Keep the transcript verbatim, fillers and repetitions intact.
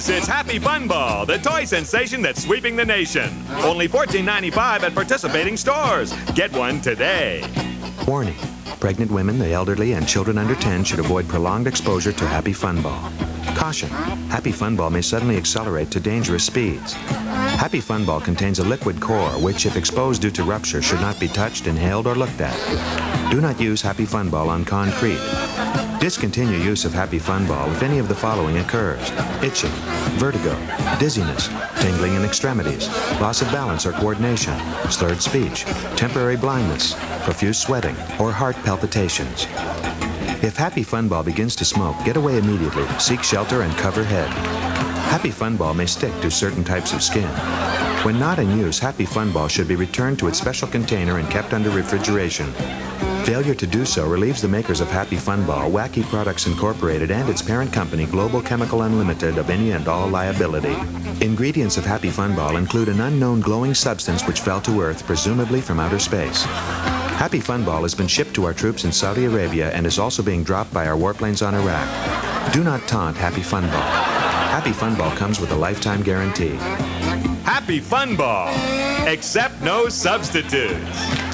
Yes, it's Happy Fun Ball, the toy sensation that's sweeping the nation. Only fourteen ninety-five at participating stores. Get one today. Warning. Pregnant women, the elderly, and children under ten should avoid prolonged exposure to Happy Fun Ball. Caution. Happy Fun Ball may suddenly accelerate to dangerous speeds. Happy Fun Ball contains a liquid core which, if exposed due to rupture, should not be touched, inhaled, or looked at. Do not use Happy Fun Ball on concrete. Discontinue use of Happy Fun Ball if any of the following occurs: itching, vertigo, dizziness, tingling in extremities, loss of balance or coordination, slurred speech, temporary blindness, profuse sweating, or heart palpitations. If Happy Fun Ball begins to smoke, get away immediately, seek shelter, and cover head. Happy Fun Ball may stick to certain types of skin. When not in use, Happy Fun Ball should be returned to its special container and kept under refrigeration. Failure to do so relieves the makers of Happy Fun Ball, Wacky Products Incorporated, and its parent company, Global Chemical Unlimited, of any and all liability. Ingredients of Happy Fun Ball include an unknown glowing substance which fell to Earth, presumably from outer space. Happy Fun Ball has been shipped to our troops in Saudi Arabia and is also being dropped by our warplanes on Iraq. Do not taunt Happy Fun Ball. Happy Fun Ball comes with a lifetime guarantee. Happy Fun Ball. Accept no substitutes.